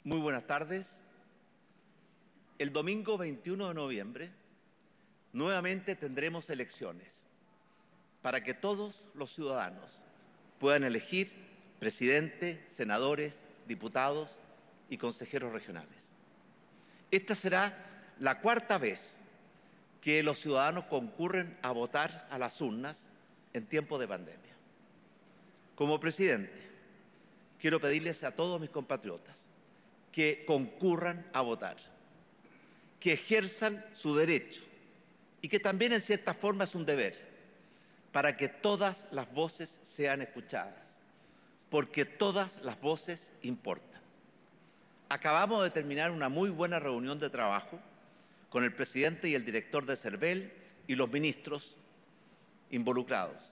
Muy buenas tardes. El domingo 21 de noviembre nuevamente tendremos elecciones para que todos los ciudadanos puedan elegir presidente, senadores, diputados y consejeros regionales. Esta será la cuarta vez que los ciudadanos concurren a votar a las urnas en tiempo de pandemia. Como presidente, quiero pedirles a todos mis compatriotas que concurran a votar, que ejerzan su derecho y que también en cierta forma es un deber para que todas las voces sean escuchadas, porque todas las voces importan. Acabamos de terminar una muy buena reunión de trabajo con el presidente y el director de CERVEL y los ministros involucrados.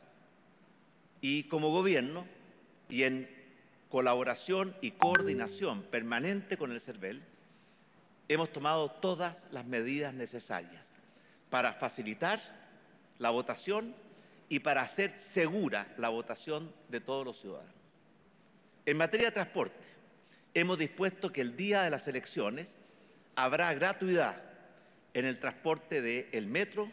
Y como gobierno, y en colaboración y coordinación permanente con el CERVEL, hemos tomado todas las medidas necesarias para facilitar la votación y para hacer segura la votación de todos los ciudadanos. En materia de transporte, hemos dispuesto que el día de las elecciones habrá gratuidad en el transporte del metro,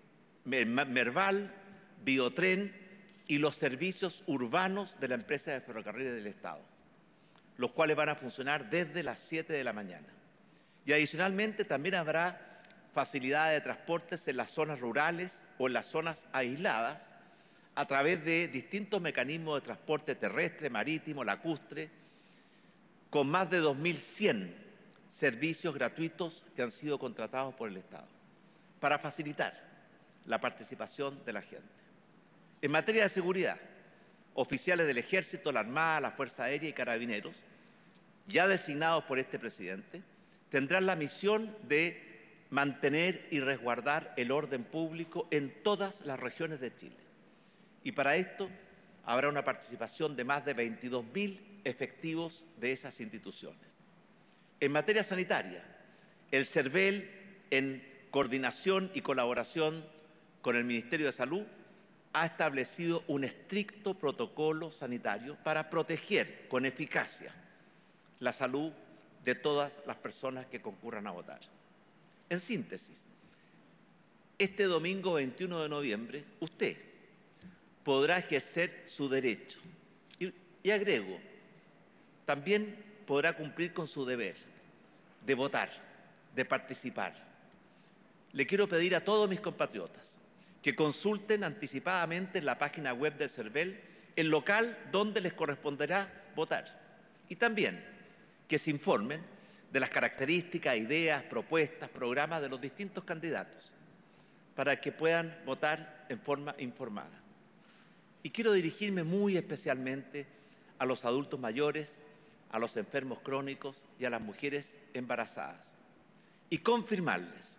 Merval, Biotren y los servicios urbanos de la empresa de ferrocarriles del Estado, los cuales van a funcionar desde las 7 de la mañana. Y adicionalmente también habrá facilidad de transportes en las zonas rurales o en las zonas aisladas a través de distintos mecanismos de transporte terrestre, marítimo, lacustre, con más de 2.100 servicios gratuitos que han sido contratados por el Estado, para facilitar la participación de la gente. En materia de seguridad, oficiales del Ejército, la Armada, la Fuerza Aérea y Carabineros, ya designados por este presidente, tendrán la misión de mantener y resguardar el orden público en todas las regiones de Chile. Y para esto habrá una participación de más de 22.000 efectivos de esas instituciones. En materia sanitaria, el CERVEL, en coordinación y colaboración con el Ministerio de Salud, ha establecido un estricto protocolo sanitario para proteger con eficacia la salud de todas las personas que concurran a votar. En síntesis, este domingo 21 de noviembre, usted podrá ejercer su derecho y agrego, también podrá cumplir con su deber de votar, de participar. Le quiero pedir a todos mis compatriotas que consulten anticipadamente en la página web del CERVEL el local donde les corresponderá votar y también que se informen de las características, ideas, propuestas, programas de los distintos candidatos para que puedan votar en forma informada. Y quiero dirigirme muy especialmente a los adultos mayores, a los enfermos crónicos y a las mujeres embarazadas y confirmarles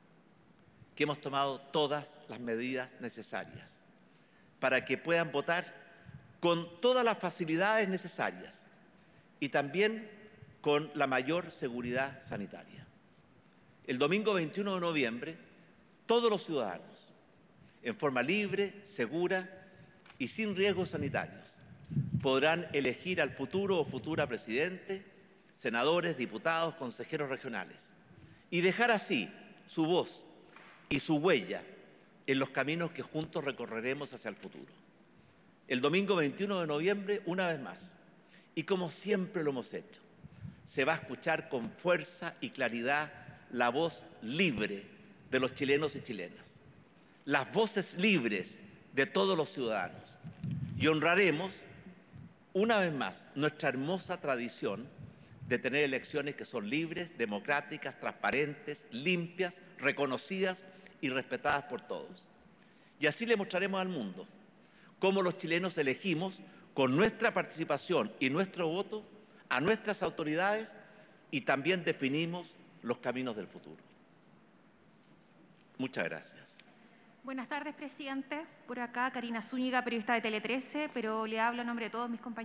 que hemos tomado todas las medidas necesarias para que puedan votar con todas las facilidades necesarias y también con la mayor seguridad sanitaria. El domingo 21 de noviembre, todos los ciudadanos, en forma libre, segura y sin riesgos sanitarios, podrán elegir al futuro o futura presidente, senadores, diputados, consejeros regionales y dejar así su voz y su huella en los caminos que juntos recorreremos hacia el futuro. El domingo 21 de noviembre, una vez más, y como siempre lo hemos hecho, se va a escuchar con fuerza y claridad la voz libre de los chilenos y chilenas, las voces libres de todos los ciudadanos, y honraremos una vez más nuestra hermosa tradición de tener elecciones que son libres, democráticas, transparentes, limpias, reconocidas y respetadas por todos. Y así le mostraremos al mundo cómo los chilenos elegimos con nuestra participación y nuestro voto a nuestras autoridades y también definimos los caminos del futuro. Muchas gracias. Buenas tardes, presidente. Por acá, Karina Zúñiga, periodista de Tele 13, pero le hablo en nombre de todos mis compañeros.